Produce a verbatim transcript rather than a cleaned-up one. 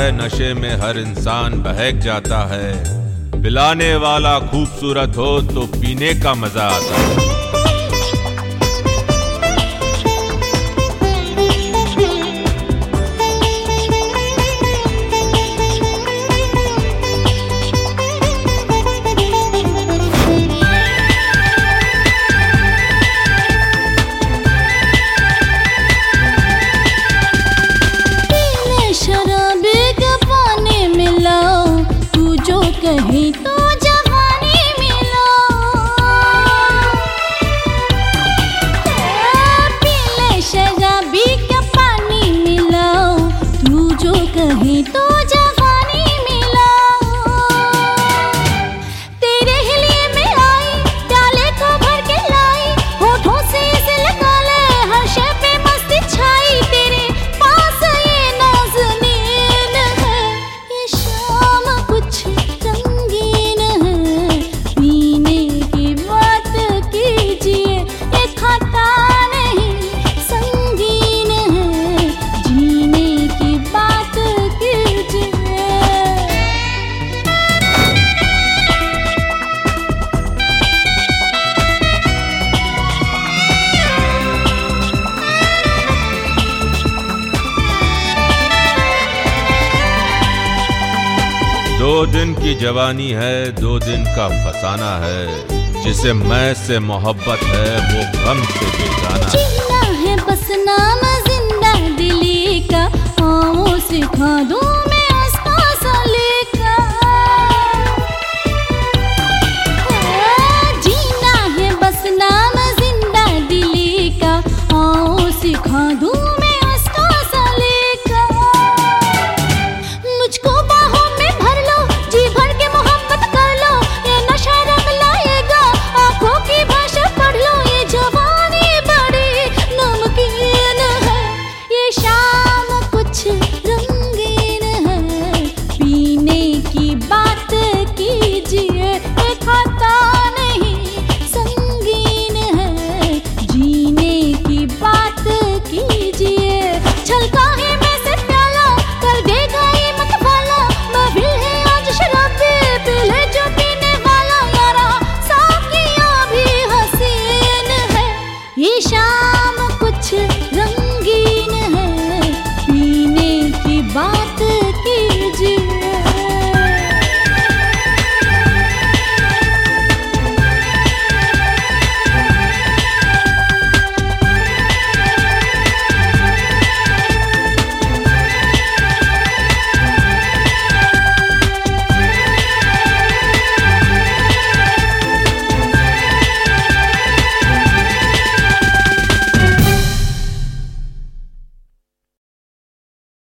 है नशे में हर इंसान बहक जाता है। पिलाने वाला खूबसूरत हो तो पीने का मजा आता है। कहीं तो जवानी मिलो, पीले शराबी का पानी मिलो, तू जो कहीं तो जवानी मिलो। तेरे ही लिए मैं आई, डाले को भर के लाई, होठों से इसे लगा ले, हर शय पे मस्ती छाई। तेरे पास ये नाज़नीन है, ये शाम कुछ दो दिन की जवानी है, दो दिन का फसाना है। जिसे मैं से मोहब्बत है वो गम से बेगाना है। जीना है बस नाम जिंदा दिली का, आओ सिखा दूं